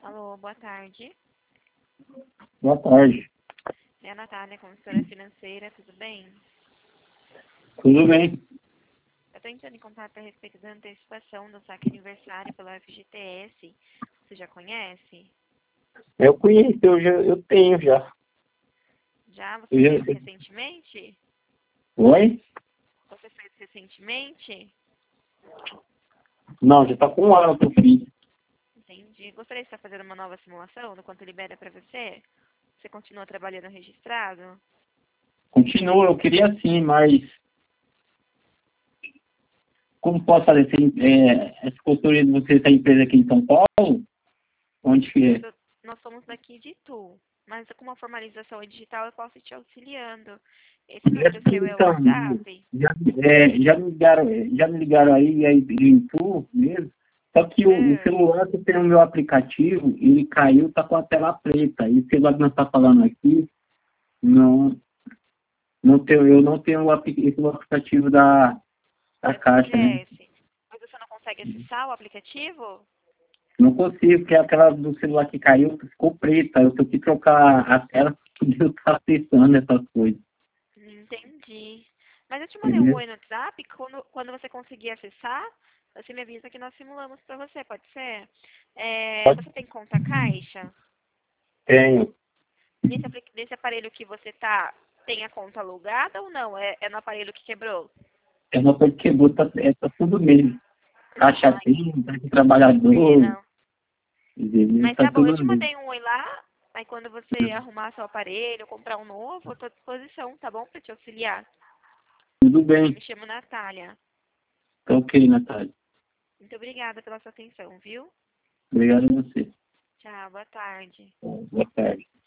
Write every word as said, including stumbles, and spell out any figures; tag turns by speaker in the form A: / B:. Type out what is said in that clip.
A: Alô, boa tarde.
B: Boa tarde.
A: É a Natália, consultora financeira, tudo bem?
B: Tudo bem?
A: Eu estou entrando em contato a respeito da antecipação do saque aniversário pela F G T S. Você já conhece?
B: Eu conheço, eu, já, eu tenho já.
A: Já? Você
B: Eu
A: fez
B: já...
A: recentemente?
B: Oi?
A: Você fez recentemente?
B: Não, já tá com um ano que eu fiz.
A: Entendi. Gostaria de estar fazendo uma nova simulação do quanto libera para você? Você continua trabalhando registrado?
B: Continua, eu queria sim, mas como posso fazer? Tem, é, essa consultoria de você, essa empresa aqui em São Paulo? Onde que é?
A: Eu- Nós somos daqui de Itu, mas com uma formalização digital eu posso ir te auxiliando. Esse número seu é o
B: Então,
A: WhatsApp?
B: já, é, já, me ligaram, já me ligaram aí, aí em tu mesmo. Só que o, o
A: Ah,
B: celular que tem o meu aplicativo, ele caiu, tá com a tela preta. E o celular que nós tá falando aqui, não, não tenho, eu não tenho o, apli- esse aplicativo da, da
A: da
B: caixa, né?
A: F G T S. Mas você não consegue acessar o aplicativo?
B: Não consigo, porque aquela do celular que caiu ficou preta. Eu tenho que trocar a tela para poder estar acessando essas coisas.
A: Entendi. Mas eu te mandei um
B: Entendeu?
A: oi no WhatsApp, quando, quando você conseguir acessar, você me avisa que nós simulamos para você, pode ser? É,
B: Pode,
A: você tem conta caixa?
B: tenho.
A: Nesse, apli- nesse aparelho que você tá, tem a conta alugada ou não? É, é no aparelho que quebrou?
B: É uma coisa que quebrou, tá, é, tá tudo mesmo. Caixa
A: Ai, que
B: tem, tá de trabalhador,
A: pena.
B: entendeu?
A: Mas
B: Tá
A: tá bom, eu
B: tudo
A: te
B: mesmo.
A: mandei um oi lá, aí quando você arrumar seu aparelho, comprar um novo, eu tô à disposição, tá bom? Pra te auxiliar.
B: Tudo
A: Eu
B: bem.
A: me chamo Natália.
B: Tá ok, Natália.
A: Muito obrigada pela sua atenção, viu?
B: Obrigado a você.
A: Tchau, boa tarde.
B: Boa tarde.